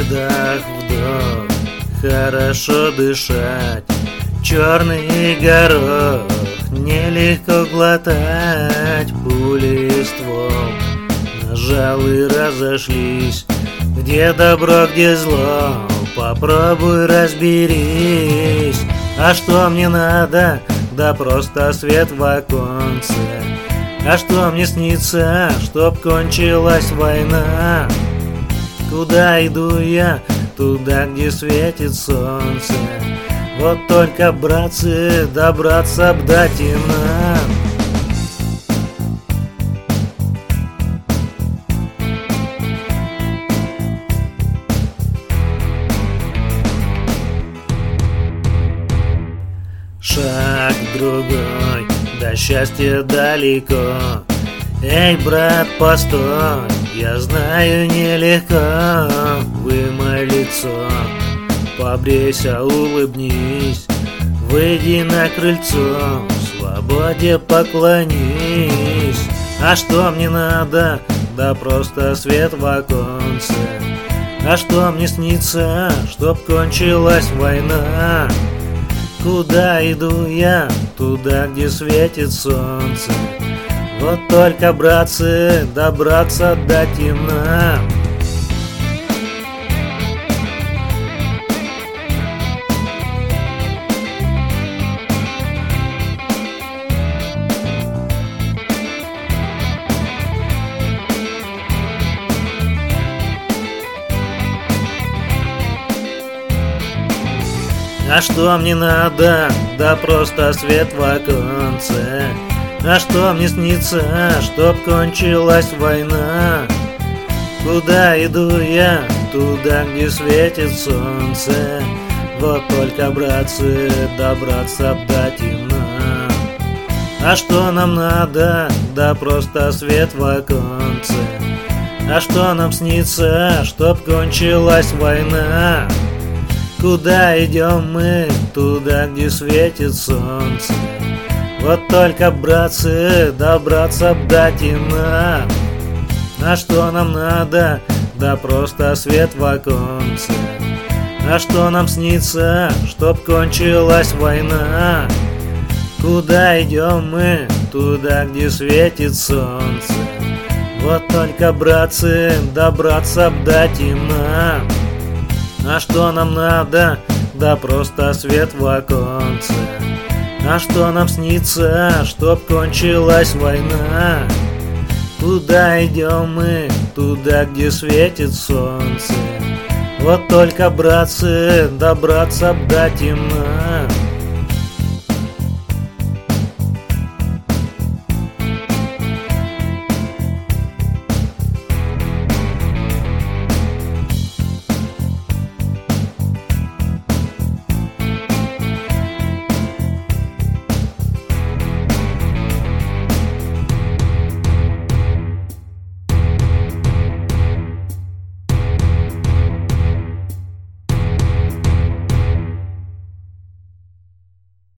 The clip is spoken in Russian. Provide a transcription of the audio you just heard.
Вдох-вдох, хорошо дышать. Черный горох нелегко глотать. Пули и ствол нажал и разошлись. Где добро, где зло, попробуй разберись. А что мне надо? Да просто свет в оконце. А что мне снится? Чтоб кончилась война. Куда иду я? Туда, где светит солнце. Вот только, братцы, добраться б до темна. Шаг другой, до счастья далеко. Эй, брат, постой, я знаю, нелегко. Вымой лицо, побрейся, улыбнись. Выйди на крыльцо, свободе поклонись. А что мне надо? Да просто свет в оконце. А что мне снится? Чтоб кончилась война. Куда иду я? Туда, где светит солнце. Вот только, братцы, добраться до темна. А что мне надо? Да просто свет в оконце. А что мне снится? Чтоб кончилась война. Куда иду я? Туда, где светит солнце. Вот только, братцы, добраться до темна. А что нам надо? Да просто свет в оконце. А что нам снится? Чтоб кончилась война. Куда идем мы? Туда, где светит солнце. Вот только, братцы, добраться до темна. А что нам надо? Да просто свет в оконце. А что нам снится? Чтоб кончилась война. Куда идем мы? Туда, где светит солнце. Вот только, братцы, добраться до темна. А что нам надо? Да просто свет в оконце. А что нам снится? Чтоб кончилась война. Куда идем мы? Туда, где светит солнце. Вот только, братцы, добраться до темна.